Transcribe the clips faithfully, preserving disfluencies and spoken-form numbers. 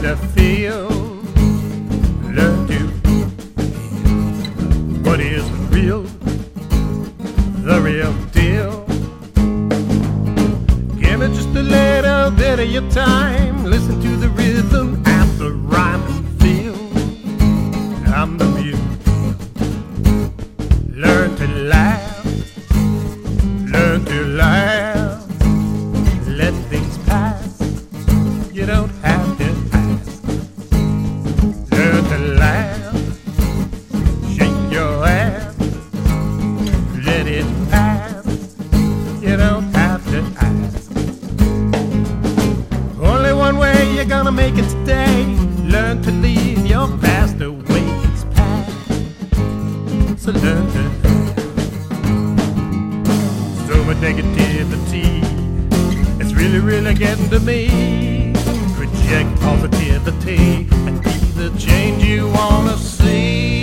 to feel, learn to what is real, the real deal. Give it just a little bit of your time, listen to the rhythm and the rhyme and feel. I'm the muse. Learn to laugh, learn to laugh, let things pass, you don't have to ask. Learn to laugh, shake your ass, let it pass, you don't have to ask. Only one way you're gonna make it today, learn to leave your past away, it's past. So learn to so much negativity, it's really, really getting to me. Reject positivity and be the change you wanna see.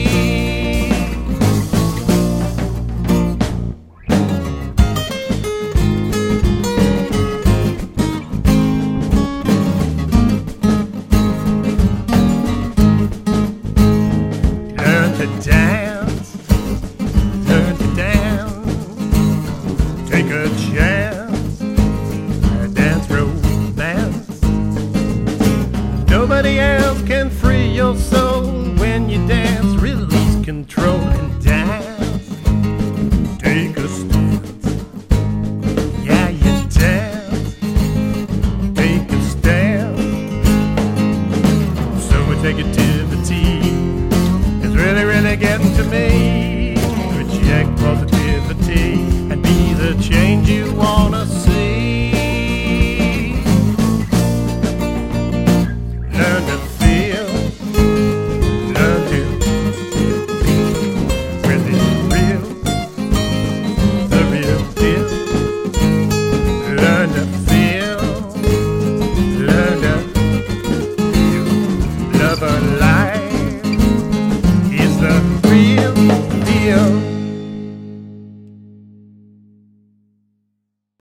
Learn to dance, learn to dance, take a chance, dance romance. Nobody else can free your soul when you dance. Release control and dance. Take a stance. Yeah, you dance. Take a stand. So we take it to